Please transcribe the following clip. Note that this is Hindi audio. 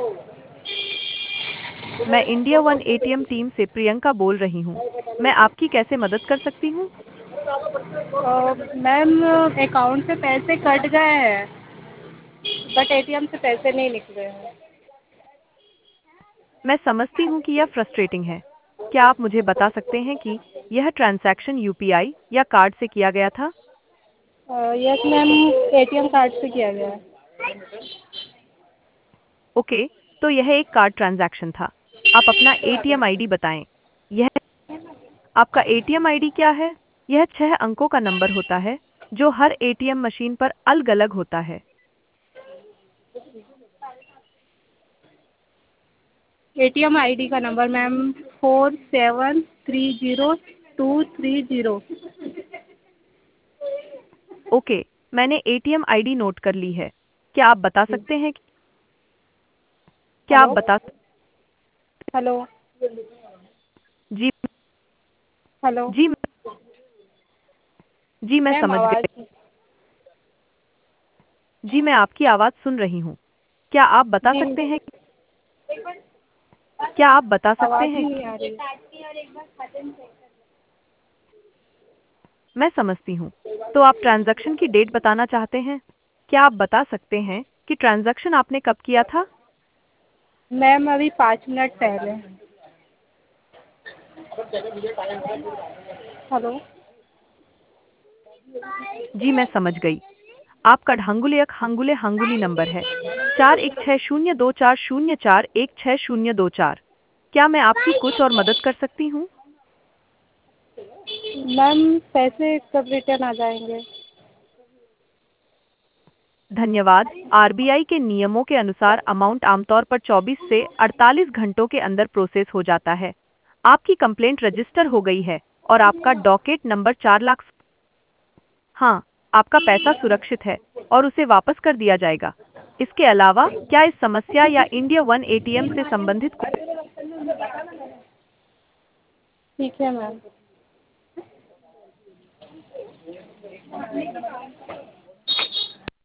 मैं इंडिया वन एटीएम टीम से प्रियंका बोल रही हूँ। मैं आपकी कैसे मदद कर सकती हूँ? मैम, अकाउंट से पैसे कट गए हैं बट एटीएम से पैसे नहीं निकले हैं। मैं समझती हूँ कि यह फ्रस्ट्रेटिंग है। क्या आप मुझे बता सकते हैं कि यह ट्रांजैक्शन यूपीआई या कार्ड से किया गया था? यस मैम, एटीएम कार्ड से किया गया है। ओके, तो यह एक कार्ड ट्रांजैक्शन था। आप अपना एटीएम आईडी बताएं। यह आपका एटीएम आईडी क्या है? यह 6 अंकों का नंबर होता है जो हर एटीएम मशीन पर अलग-अलग होता है। एटीएम आईडी का नंबर मैम 4730-230। ओके, मैंने एटीएम आईडी नोट कर ली है। क्या आप बता सकते हैं कि क्या आप हेलो बता हेलो जी हेलो जी जी मैं मैम, समझ आवाज़ गई। जी मैं आपकी आवाज़ सुन रही हूँ। क्या आप बता जी, सकते हैं क्या आप बता सकते आवाज़ हैं ही नहीं आ रही। मैं समझती हूँ। तो आप ट्रांज़ैक्शन की डेट बताना चाहते हैं? क्या आप बता सकते हैं कि ट्रांज़ैक्शन आपने कब किया था? मैम, अभी 5 मिनट पहले। हेलो जी मैं समझ गई। आपका ढांगुलियक हंगुले हंगुली नंबर है 416024041604। क्या मैं आपकी कुछ और मदद कर सकती हूँ? मैम, पैसे कब रिटर्न आ जाएंगे? धन्यवाद। आरबीआई के नियमों के अनुसार अमाउंट आमतौर पर 24 से 48 घंटों के अंदर प्रोसेस हो जाता है। आपकी कंप्लेंट रजिस्टर हो गई है और आपका डॉकेट नंबर 4 लाख। हाँ, आपका पैसा सुरक्षित है और उसे वापस कर दिया जाएगा। इसके अलावा क्या इस समस्या या इंडिया वन एटीएम से संबंधित ठीक है मैम।